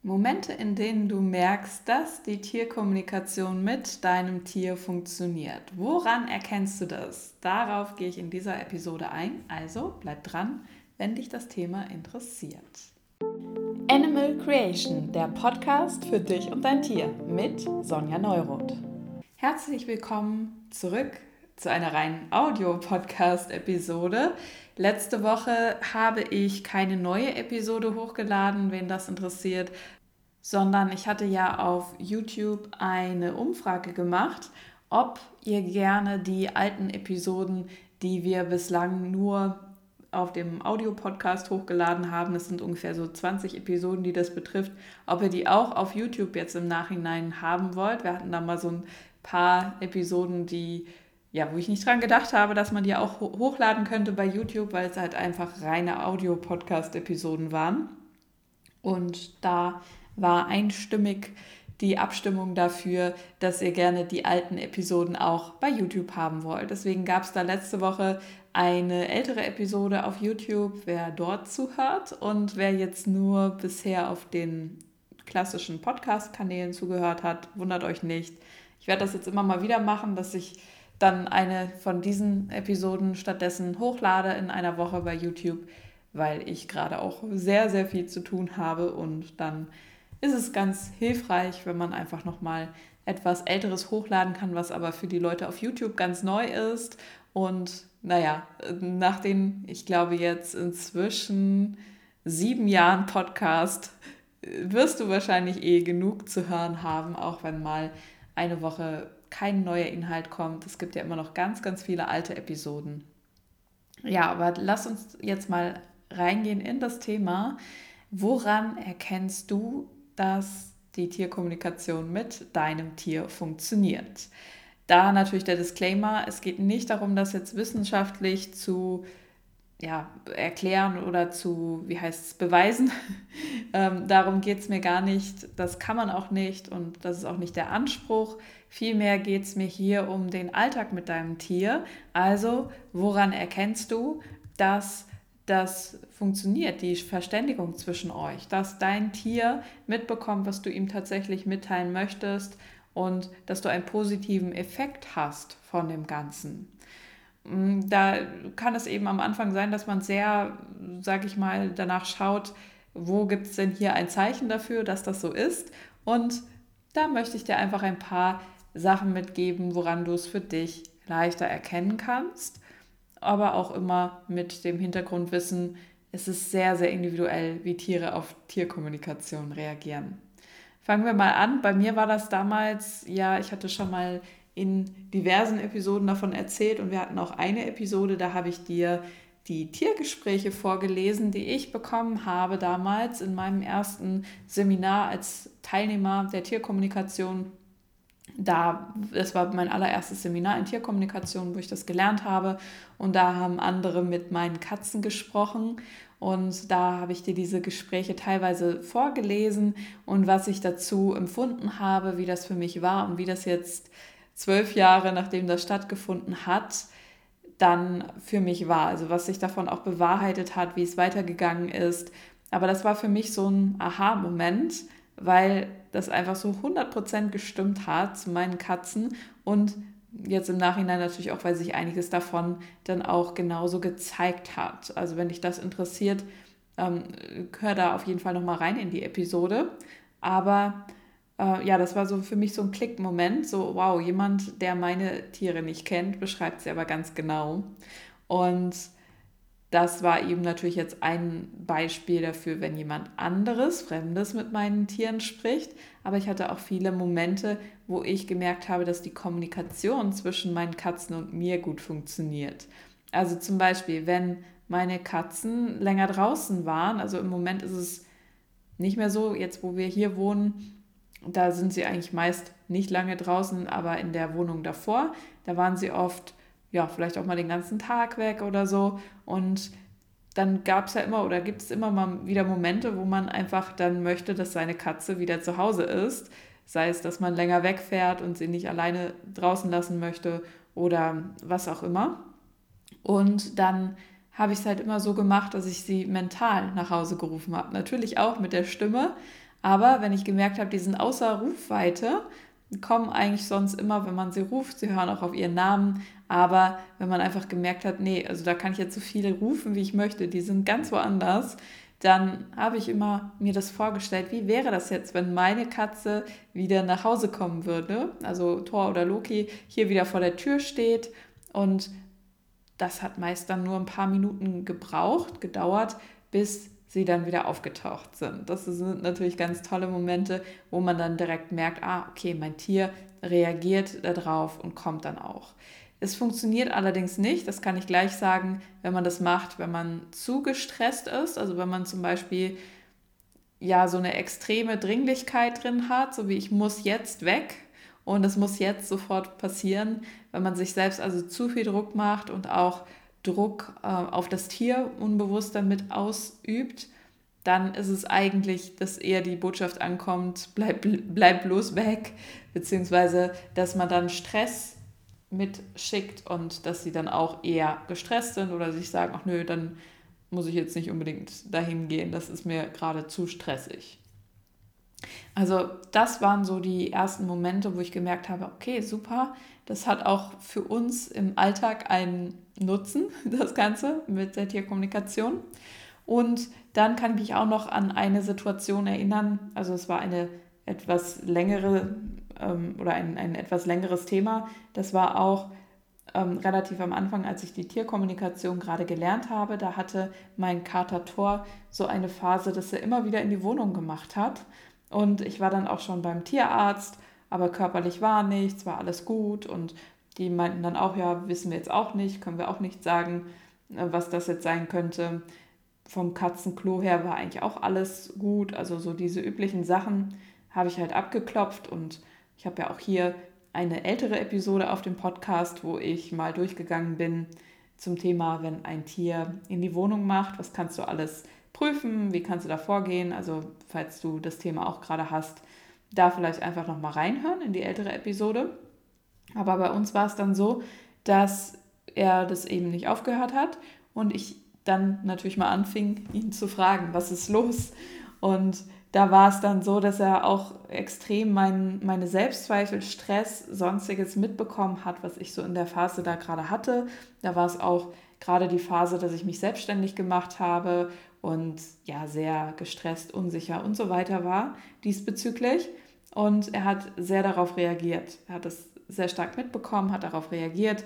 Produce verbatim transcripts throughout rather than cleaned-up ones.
Momente, in denen du merkst, dass die Tierkommunikation mit deinem Tier funktioniert. Woran erkennst du das? Darauf gehe ich in dieser Episode ein, also bleib dran, wenn dich das Thema interessiert. Animal Creation, der Podcast für dich und dein Tier mit Sonja Neuroth. Herzlich willkommen zurück zu einer reinen Audio-Podcast-Episode. Letzte Woche habe ich keine neue Episode hochgeladen, wen das interessiert, sondern ich hatte ja auf YouTube eine Umfrage gemacht, ob ihr gerne die alten Episoden, die wir bislang nur auf dem Audio-Podcast hochgeladen haben, es sind ungefähr so zwanzig Episoden, die das betrifft, ob ihr die auch auf YouTube jetzt im Nachhinein haben wollt. Wir hatten da mal so ein paar Episoden, die Ja, wo ich nicht dran gedacht habe, dass man die auch hochladen könnte bei YouTube, weil es halt einfach reine Audio-Podcast-Episoden waren. Und da war einstimmig die Abstimmung dafür, dass ihr gerne die alten Episoden auch bei YouTube haben wollt. Deswegen gab es da letzte Woche eine ältere Episode auf YouTube, wer dort zuhört. Und wer jetzt nur bisher auf den klassischen Podcast-Kanälen zugehört hat, wundert euch nicht. Ich werde das jetzt immer mal wieder machen, dass ich dann eine von diesen Episoden stattdessen hochlade in einer Woche bei YouTube, weil ich gerade auch sehr, sehr viel zu tun habe und dann ist es ganz hilfreich, wenn man einfach nochmal etwas Älteres hochladen kann, was aber für die Leute auf YouTube ganz neu ist. Und naja, nach den, ich glaube jetzt inzwischen sieben Jahren Podcast, wirst du wahrscheinlich eh genug zu hören haben, auch wenn mal eine Woche kein neuer Inhalt kommt. Es gibt ja immer noch ganz, ganz viele alte Episoden. Ja, aber lass uns jetzt mal reingehen in das Thema. Woran erkennst du, dass die Tierkommunikation mit deinem Tier funktioniert? Da natürlich der Disclaimer, es geht nicht darum, das jetzt wissenschaftlich zu ja, erklären oder zu, wie heißt es, beweisen. ähm, darum geht es mir gar nicht. Das kann man auch nicht und das ist auch nicht der Anspruch. Vielmehr geht es mir hier um den Alltag mit deinem Tier. Also, woran erkennst du, dass das funktioniert, die Verständigung zwischen euch, dass dein Tier mitbekommt, was du ihm tatsächlich mitteilen möchtest und dass du einen positiven Effekt hast von dem Ganzen. Da kann es eben am Anfang sein, dass man sehr, sag ich mal, danach schaut, wo gibt es denn hier ein Zeichen dafür, dass das so ist. Und da möchte ich dir einfach ein paar Sachen mitgeben, woran du es für dich leichter erkennen kannst. Aber auch immer mit dem Hintergrundwissen, es ist sehr, sehr individuell, wie Tiere auf Tierkommunikation reagieren. Fangen wir mal an. Bei mir war das damals, ja, ich hatte schon mal in diversen Episoden davon erzählt und wir hatten auch eine Episode, da habe ich dir die Tiergespräche vorgelesen, die ich bekommen habe damals in meinem ersten Seminar als Teilnehmer der Tierkommunikation. Da, das war mein allererstes Seminar in Tierkommunikation, wo ich das gelernt habe und da haben andere mit meinen Katzen gesprochen und da habe ich dir diese Gespräche teilweise vorgelesen und was ich dazu empfunden habe, wie das für mich war und wie das jetzt zwölf Jahre, nachdem das stattgefunden hat, dann für mich war. Also was sich davon auch bewahrheitet hat, wie es weitergegangen ist. Aber das war für mich so ein Aha-Moment, weil das einfach so hundert Prozent gestimmt hat zu meinen Katzen und jetzt im Nachhinein natürlich auch, weil sich einiges davon dann auch genauso gezeigt hat. Also wenn dich das interessiert, ähm, hör da auf jeden Fall nochmal rein in die Episode. Aber äh, ja, das war so für mich so ein Klick-Moment, so wow, jemand, der meine Tiere nicht kennt, beschreibt sie aber ganz genau. Und das war eben natürlich jetzt ein Beispiel dafür, wenn jemand anderes, Fremdes mit meinen Tieren spricht. Aber ich hatte auch viele Momente, wo ich gemerkt habe, dass die Kommunikation zwischen meinen Katzen und mir gut funktioniert. Also zum Beispiel, wenn meine Katzen länger draußen waren, also im Moment ist es nicht mehr so, jetzt wo wir hier wohnen, da sind sie eigentlich meist nicht lange draußen, aber in der Wohnung davor, da waren sie oft ja, vielleicht auch mal den ganzen Tag weg oder so. Und dann gab es ja immer oder gibt es immer mal wieder Momente, wo man einfach dann möchte, dass seine Katze wieder zu Hause ist. Sei es, dass man länger wegfährt und sie nicht alleine draußen lassen möchte oder was auch immer. Und dann habe ich es halt immer so gemacht, dass ich sie mental nach Hause gerufen habe. Natürlich auch mit der Stimme, Aber wenn ich gemerkt habe, die sind außer Rufweite, kommen eigentlich sonst immer, wenn man sie ruft, sie hören auch auf ihren Namen, aber wenn man einfach gemerkt hat, nee, also da kann ich jetzt so viele rufen, wie ich möchte, die sind ganz woanders, dann habe ich immer mir das vorgestellt, wie wäre das jetzt, wenn meine Katze wieder nach Hause kommen würde, also Thor oder Loki hier wieder vor der Tür steht, und das hat meist dann nur ein paar Minuten gebraucht, gedauert, bis sie dann wieder aufgetaucht sind. Das sind natürlich ganz tolle Momente, wo man dann direkt merkt, ah, okay, mein Tier reagiert darauf und kommt dann auch. Es funktioniert allerdings nicht, das kann ich gleich sagen, wenn man das macht, wenn man zu gestresst ist, also wenn man zum Beispiel ja so eine extreme Dringlichkeit drin hat, so wie ich muss jetzt weg und es muss jetzt sofort passieren, wenn man sich selbst also zu viel Druck macht und auch Druck äh, auf das Tier unbewusst damit ausübt, dann ist es eigentlich, dass eher die Botschaft ankommt, bleib, bleib bloß weg, beziehungsweise dass man dann Stress mitschickt und dass sie dann auch eher gestresst sind oder sich sagen, ach nö, dann muss ich jetzt nicht unbedingt dahin gehen, das ist mir gerade zu stressig. Also das waren so die ersten Momente, wo ich gemerkt habe, okay, super, das hat auch für uns im Alltag einen Nutzen, das Ganze mit der Tierkommunikation. Und dann kann ich mich auch noch an eine Situation erinnern, also es war eine etwas längere ähm, oder ein, ein etwas längeres Thema, das war auch ähm, relativ am Anfang, als ich die Tierkommunikation gerade gelernt habe, da hatte mein Kater Thor so eine Phase, dass er immer wieder in die Wohnung gemacht hat. Und ich war dann auch schon beim Tierarzt, aber körperlich war nichts, war alles gut. Und die meinten dann auch, ja, wissen wir jetzt auch nicht, können wir auch nicht sagen, was das jetzt sein könnte. Vom Katzenklo her war eigentlich auch alles gut. Also so diese üblichen Sachen habe ich halt abgeklopft. Und ich habe ja auch hier eine ältere Episode auf dem Podcast, wo ich mal durchgegangen bin zum Thema, wenn ein Tier in die Wohnung macht, was kannst du alles prüfen, wie kannst du da vorgehen, also falls du das Thema auch gerade hast, da vielleicht einfach nochmal reinhören in die ältere Episode. Aber bei uns war es dann so, dass er das eben nicht aufgehört hat und ich dann natürlich mal anfing, ihn zu fragen, was ist los? Und da war es dann so, dass er auch extrem mein, meine Selbstzweifel, Stress, sonstiges mitbekommen hat, was ich so in der Phase da gerade hatte. Da war es auch gerade die Phase, dass ich mich selbstständig gemacht habe und ja, sehr gestresst, unsicher und so weiter war diesbezüglich. Und er hat sehr darauf reagiert. Er hat es sehr stark mitbekommen, hat darauf reagiert.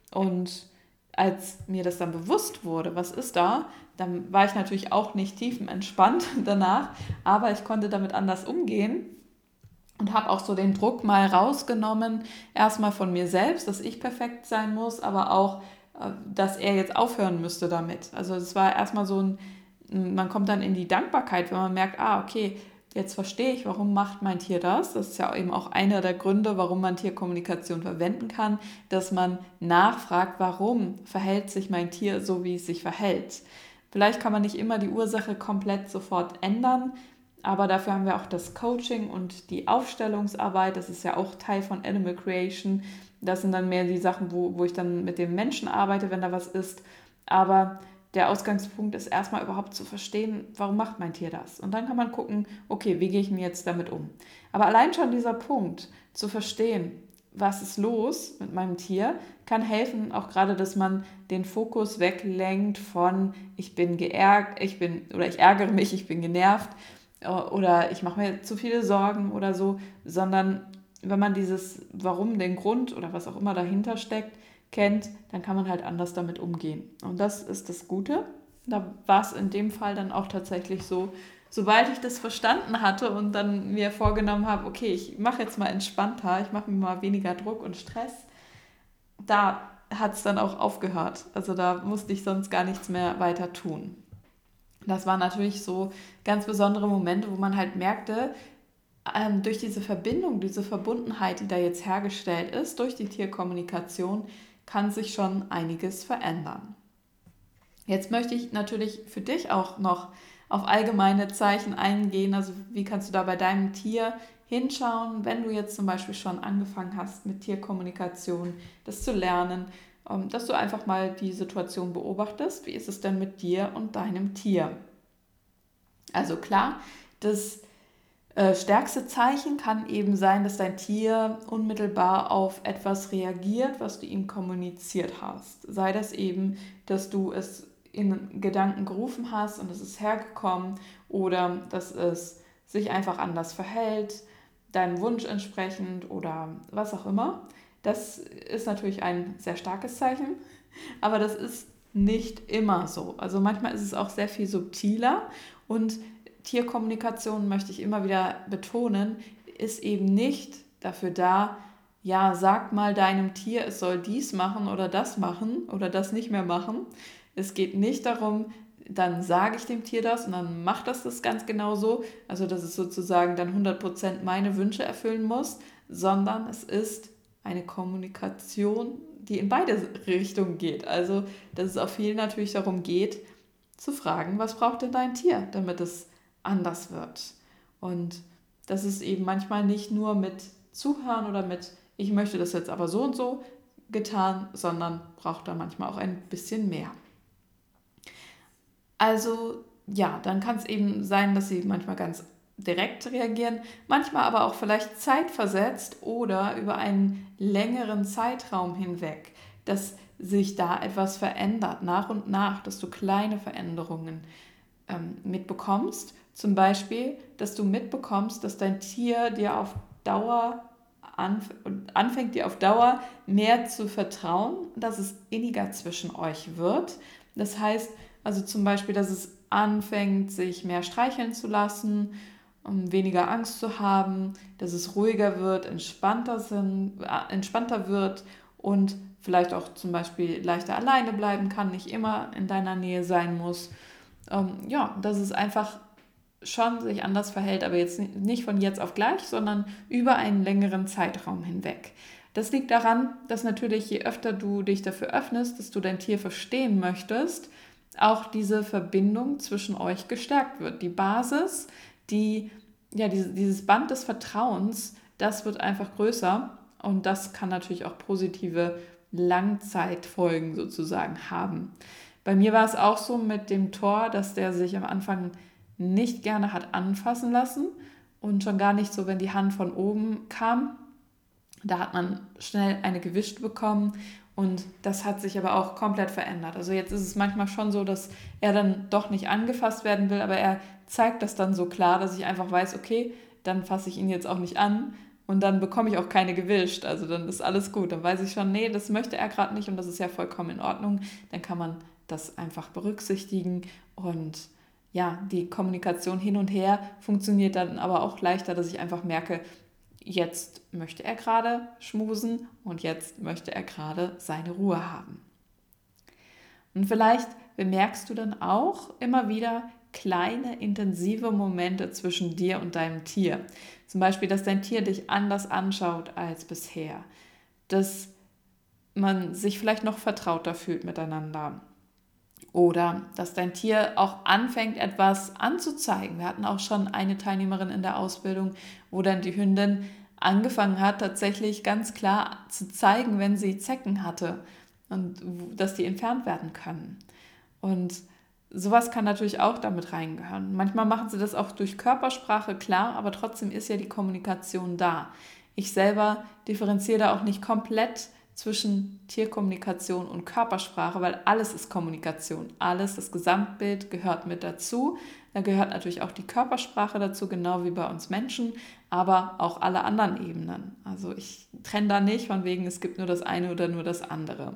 Und als mir das dann bewusst wurde, was ist da, dann war ich natürlich auch nicht tiefenentspannt danach, aber ich konnte damit anders umgehen und habe auch so den Druck mal rausgenommen, erstmal von mir selbst, dass ich perfekt sein muss, aber auch, dass er jetzt aufhören müsste damit. Also es war erstmal so ein, man kommt dann in die Dankbarkeit, wenn man merkt, ah, okay, jetzt verstehe ich, warum macht mein Tier das. Das ist ja eben auch einer der Gründe, warum man Tierkommunikation verwenden kann, dass man nachfragt, warum verhält sich mein Tier so, wie es sich verhält. Vielleicht kann man nicht immer die Ursache komplett sofort ändern, aber dafür haben wir auch das Coaching und die Aufstellungsarbeit. Das ist ja auch Teil von Animal Creation. Das sind dann mehr die Sachen, wo, wo ich dann mit dem Menschen arbeite, wenn da was ist. Aber der Ausgangspunkt ist erstmal überhaupt zu verstehen, warum macht mein Tier das? Und dann kann man gucken, okay, wie gehe ich denn jetzt damit um? Aber allein schon dieser Punkt, zu verstehen, was ist los mit meinem Tier, kann helfen, auch gerade, dass man den Fokus weglenkt von ich bin geärgert, ich bin oder ich ärgere mich, ich bin genervt oder ich mache mir zu viele Sorgen oder so, sondern wenn man dieses Warum, den Grund oder was auch immer dahinter steckt, kennt, dann kann man halt anders damit umgehen. Und das ist das Gute. Da war es in dem Fall dann auch tatsächlich so, sobald ich das verstanden hatte und dann mir vorgenommen habe, okay, ich mache jetzt mal entspannter, ich mache mir mal weniger Druck und Stress, da hat es dann auch aufgehört. Also da musste ich sonst gar nichts mehr weiter tun. Das waren natürlich so ganz besondere Momente, wo man halt merkte, ähm, durch diese Verbindung, diese Verbundenheit, die da jetzt hergestellt ist, durch die Tierkommunikation, kann sich schon einiges verändern. Jetzt möchte ich natürlich für dich auch noch auf allgemeine Zeichen eingehen. Also wie kannst du da bei deinem Tier hinschauen, wenn du jetzt zum Beispiel schon angefangen hast mit Tierkommunikation, das zu lernen, dass du einfach mal die Situation beobachtest. Wie ist es denn mit dir und deinem Tier? Also klar, das Äh, stärkste Zeichen kann eben sein, dass dein Tier unmittelbar auf etwas reagiert, was du ihm kommuniziert hast. Sei das eben, dass du es in Gedanken gerufen hast und es ist hergekommen, oder dass es sich einfach anders verhält, deinem Wunsch entsprechend oder was auch immer. Das ist natürlich ein sehr starkes Zeichen, aber das ist nicht immer so. Also manchmal ist es auch sehr viel subtiler, und Tierkommunikation, möchte ich immer wieder betonen, ist eben nicht dafür da, ja, sag mal deinem Tier, es soll dies machen oder das machen oder das nicht mehr machen. Es geht nicht darum, dann sage ich dem Tier das und dann macht das das ganz genau so, also dass es sozusagen dann hundert Prozent meine Wünsche erfüllen muss, sondern es ist eine Kommunikation, die in beide Richtungen geht. Also dass es auch viel natürlich darum geht, zu fragen, was braucht denn dein Tier, damit es anders wird. Und das ist eben manchmal nicht nur mit Zuhören oder mit, ich möchte das jetzt aber so und so getan, sondern braucht da manchmal auch ein bisschen mehr. Also ja, dann kann es eben sein, dass sie manchmal ganz direkt reagieren, manchmal aber auch vielleicht zeitversetzt oder über einen längeren Zeitraum hinweg, dass sich da etwas verändert, nach und nach, dass du kleine Veränderungen ähm, mitbekommst. Zum Beispiel, dass du mitbekommst, dass dein Tier dir auf Dauer anf- anfängt, dir auf Dauer mehr zu vertrauen, dass es inniger zwischen euch wird. Das heißt also zum Beispiel, dass es anfängt, sich mehr streicheln zu lassen, um weniger Angst zu haben, dass es ruhiger wird, entspannter, sind, äh, entspannter wird und vielleicht auch zum Beispiel leichter alleine bleiben kann, nicht immer in deiner Nähe sein muss. Ähm, ja, dass es einfach schon sich anders verhält, aber jetzt nicht von jetzt auf gleich, sondern über einen längeren Zeitraum hinweg. Das liegt daran, dass natürlich je öfter du dich dafür öffnest, dass du dein Tier verstehen möchtest, auch diese Verbindung zwischen euch gestärkt wird. Die Basis, die, ja, dieses Band des Vertrauens, das wird einfach größer, und das kann natürlich auch positive Langzeitfolgen sozusagen haben. Bei mir war es auch so mit dem Thor, dass der sich am Anfang nicht gerne hat anfassen lassen und schon gar nicht so, wenn die Hand von oben kam. Da hat man schnell eine gewischt bekommen, und das hat sich aber auch komplett verändert. Also jetzt ist es manchmal schon so, dass er dann doch nicht angefasst werden will, aber er zeigt das dann so klar, dass ich einfach weiß, okay, dann fasse ich ihn jetzt auch nicht an und dann bekomme ich auch keine gewischt. Also dann ist alles gut. Dann weiß ich schon, nee, das möchte er gerade nicht und das ist ja vollkommen in Ordnung. Dann kann man das einfach berücksichtigen, und ja, die Kommunikation hin und her funktioniert dann aber auch leichter, dass ich einfach merke, jetzt möchte er gerade schmusen und jetzt möchte er gerade seine Ruhe haben. Und vielleicht bemerkst du dann auch immer wieder kleine, intensive Momente zwischen dir und deinem Tier. Zum Beispiel, dass dein Tier dich anders anschaut als bisher. Dass man sich vielleicht noch vertrauter fühlt miteinander. Oder dass dein Tier auch anfängt, etwas anzuzeigen. Wir hatten auch schon eine Teilnehmerin in der Ausbildung, wo dann die Hündin angefangen hat, tatsächlich ganz klar zu zeigen, wenn sie Zecken hatte, und dass die entfernt werden können. Und sowas kann natürlich auch damit reingehören. Manchmal machen sie das auch durch Körpersprache, klar, aber trotzdem ist ja die Kommunikation da. Ich selber differenziere da auch nicht komplett zwischen Tierkommunikation und Körpersprache, weil alles ist Kommunikation. Alles, das Gesamtbild gehört mit dazu. Da gehört natürlich auch die Körpersprache dazu, genau wie bei uns Menschen, aber auch alle anderen Ebenen. Also ich trenne da nicht von wegen, es gibt nur das eine oder nur das andere.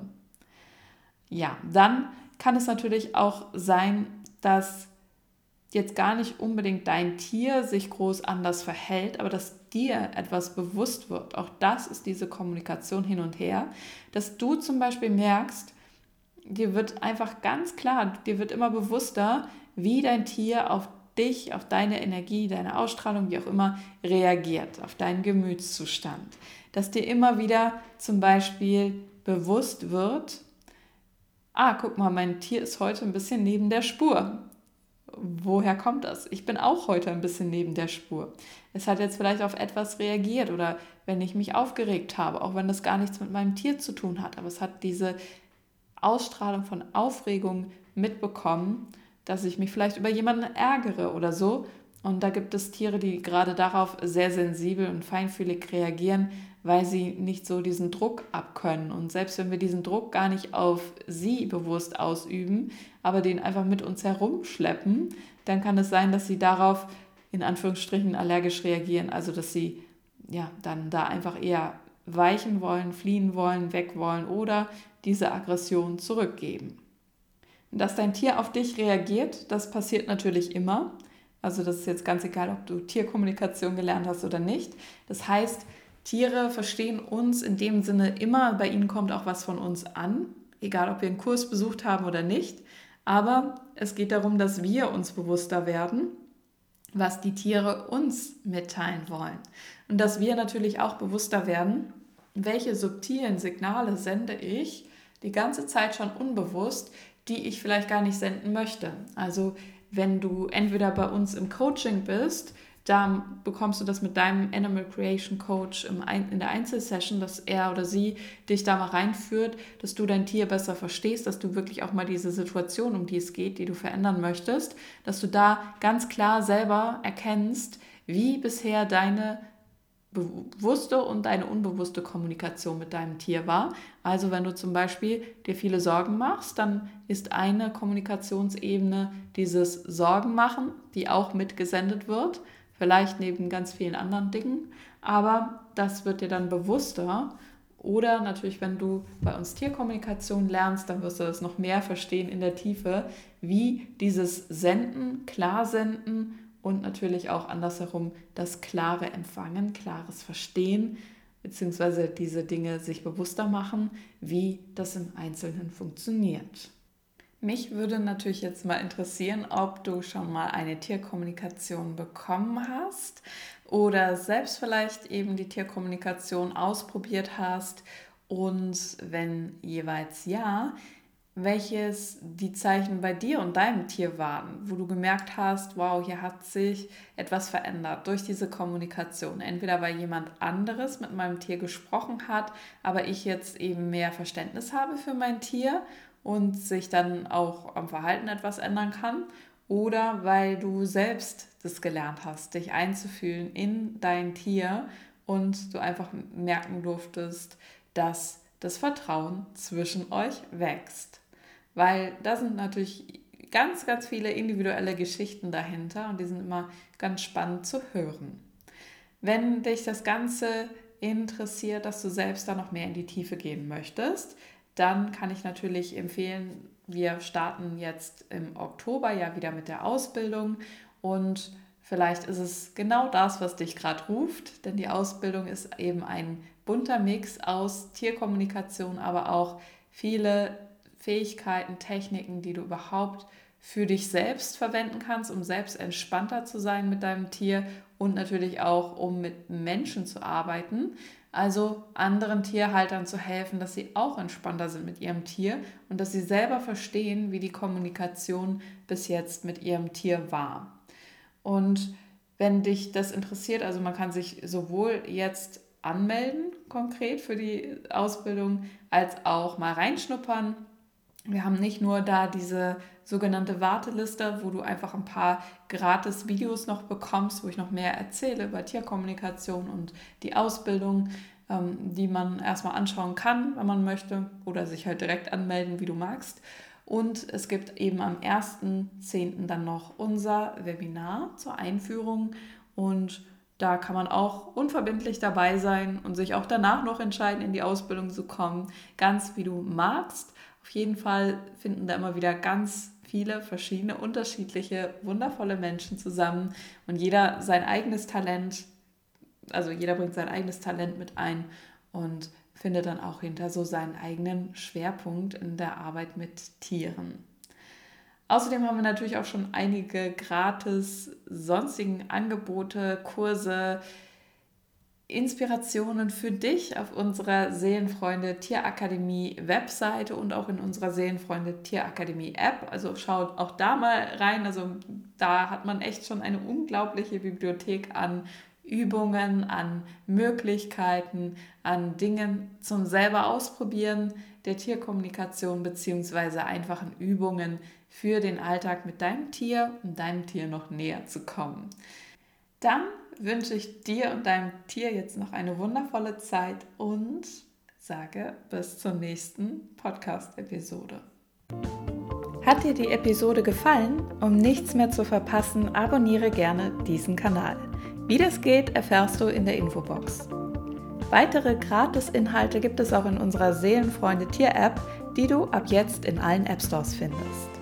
Ja, dann kann es natürlich auch sein, dass jetzt gar nicht unbedingt dein Tier sich groß anders verhält, aber dass dir etwas bewusst wird. Auch das ist diese Kommunikation hin und her, dass du zum Beispiel merkst, dir wird einfach ganz klar, dir wird immer bewusster, wie dein Tier auf dich, auf deine Energie, deine Ausstrahlung, wie auch immer, reagiert, auf deinen Gemütszustand. Dass dir immer wieder zum Beispiel bewusst wird, ah, guck mal, mein Tier ist heute ein bisschen neben der Spur. Woher kommt das? Ich bin auch heute ein bisschen neben der Spur. Es hat jetzt vielleicht auf etwas reagiert, oder wenn ich mich aufgeregt habe, auch wenn das gar nichts mit meinem Tier zu tun hat, aber es hat diese Ausstrahlung von Aufregung mitbekommen, dass ich mich vielleicht über jemanden ärgere oder so, Und da gibt es Tiere, die gerade darauf sehr sensibel und feinfühlig reagieren, weil sie nicht so diesen Druck abkönnen. Und selbst wenn wir diesen Druck gar nicht auf sie bewusst ausüben, aber den einfach mit uns herumschleppen, dann kann es sein, dass sie darauf in Anführungsstrichen allergisch reagieren. Also dass sie ja dann da einfach eher weichen wollen, fliehen wollen, weg wollen oder diese Aggression zurückgeben. Dass dein Tier auf dich reagiert, das passiert natürlich immer. Also das ist jetzt ganz egal, ob du Tierkommunikation gelernt hast oder nicht. Das heißt, Tiere verstehen uns in dem Sinne immer, bei ihnen kommt auch was von uns an, egal ob wir einen Kurs besucht haben oder nicht. Aber es geht darum, dass wir uns bewusster werden, was die Tiere uns mitteilen wollen. Und dass wir natürlich auch bewusster werden, welche subtilen Signale sende ich die ganze Zeit schon unbewusst, die ich vielleicht gar nicht senden möchte. Also wenn du entweder bei uns im Coaching bist, da bekommst du das mit deinem Animal Creation Coach im Ein- in der Einzelsession, dass er oder sie dich da mal reinführt, dass du dein Tier besser verstehst, dass du wirklich auch mal diese Situation, um die es geht, die du verändern möchtest, dass du da ganz klar selber erkennst, wie bisher deine bewusste und deine unbewusste Kommunikation mit deinem Tier war. Also wenn du zum Beispiel dir viele Sorgen machst, dann ist eine Kommunikationsebene dieses Sorgen machen, die auch mitgesendet wird, vielleicht neben ganz vielen anderen Dingen, aber das wird dir dann bewusster. Oder natürlich, wenn du bei uns Tierkommunikation lernst, dann wirst du das noch mehr verstehen in der Tiefe, wie dieses Senden, Klarsenden und natürlich auch andersherum das klare Empfangen, klares Verstehen, beziehungsweise diese Dinge sich bewusster machen, wie das im Einzelnen funktioniert. Mich würde natürlich jetzt mal interessieren, ob du schon mal eine Tierkommunikation bekommen hast oder selbst vielleicht eben die Tierkommunikation ausprobiert hast und wenn jeweils ja, welches die Zeichen bei dir und deinem Tier waren, wo du gemerkt hast, wow, hier hat sich etwas verändert durch diese Kommunikation. Entweder weil jemand anderes mit meinem Tier gesprochen hat, aber ich jetzt eben mehr Verständnis habe für mein Tier und sich dann auch am Verhalten etwas ändern kann, oder weil du selbst das gelernt hast, dich einzufühlen in dein Tier und du einfach merken durftest, dass das Vertrauen zwischen euch wächst. Weil da sind natürlich ganz, ganz viele individuelle Geschichten dahinter und die sind immer ganz spannend zu hören. Wenn dich das Ganze interessiert, dass du selbst da noch mehr in die Tiefe gehen möchtest, dann kann ich natürlich empfehlen, wir starten jetzt im Oktober ja wieder mit der Ausbildung und vielleicht ist es genau das, was dich gerade ruft, denn die Ausbildung ist eben ein bunter Mix aus Tierkommunikation, aber auch viele Fähigkeiten, Techniken, die du überhaupt für dich selbst verwenden kannst, um selbst entspannter zu sein mit deinem Tier und natürlich auch, um mit Menschen zu arbeiten. Also anderen Tierhaltern zu helfen, dass sie auch entspannter sind mit ihrem Tier und dass sie selber verstehen, wie die Kommunikation bis jetzt mit ihrem Tier war. Und wenn dich das interessiert, also man kann sich sowohl jetzt anmelden konkret für die Ausbildung, als auch mal reinschnuppern. Wir haben nicht nur da diese sogenannte Warteliste, wo du einfach ein paar gratis Videos noch bekommst, wo ich noch mehr erzähle über Tierkommunikation und die Ausbildung, ähm, die man erstmal anschauen kann, wenn man möchte, oder sich halt direkt anmelden, wie du magst. Und es gibt eben am ersten zehnten dann noch unser Webinar zur Einführung und da kann man auch unverbindlich dabei sein und sich auch danach noch entscheiden, in die Ausbildung zu kommen, ganz wie du magst. Auf jeden Fall finden da immer wieder ganz viele verschiedene, unterschiedliche, wundervolle Menschen zusammen und jeder sein eigenes Talent, also jeder bringt sein eigenes Talent mit ein und findet dann auch hinter so seinen eigenen Schwerpunkt in der Arbeit mit Tieren. Außerdem haben wir natürlich auch schon einige gratis sonstigen Angebote, Kurse, Inspirationen für dich auf unserer Seelenfreunde Tierakademie Webseite und auch in unserer Seelenfreunde Tierakademie App. Also schaut auch da mal rein. Also da hat man echt schon eine unglaubliche Bibliothek an Übungen, an Möglichkeiten, an Dingen zum selber ausprobieren, der Tierkommunikation bzw. einfachen Übungen für den Alltag mit deinem Tier, um deinem Tier noch näher zu kommen. Dann wünsche ich dir und deinem Tier jetzt noch eine wundervolle Zeit und sage bis zur nächsten Podcast-Episode. Hat dir die Episode gefallen? Um nichts mehr zu verpassen, abonniere gerne diesen Kanal. Wie das geht, erfährst du in der Infobox. Weitere Gratis-Inhalte gibt es auch in unserer Seelenfreunde Tier-App, die du ab jetzt in allen App-Stores findest.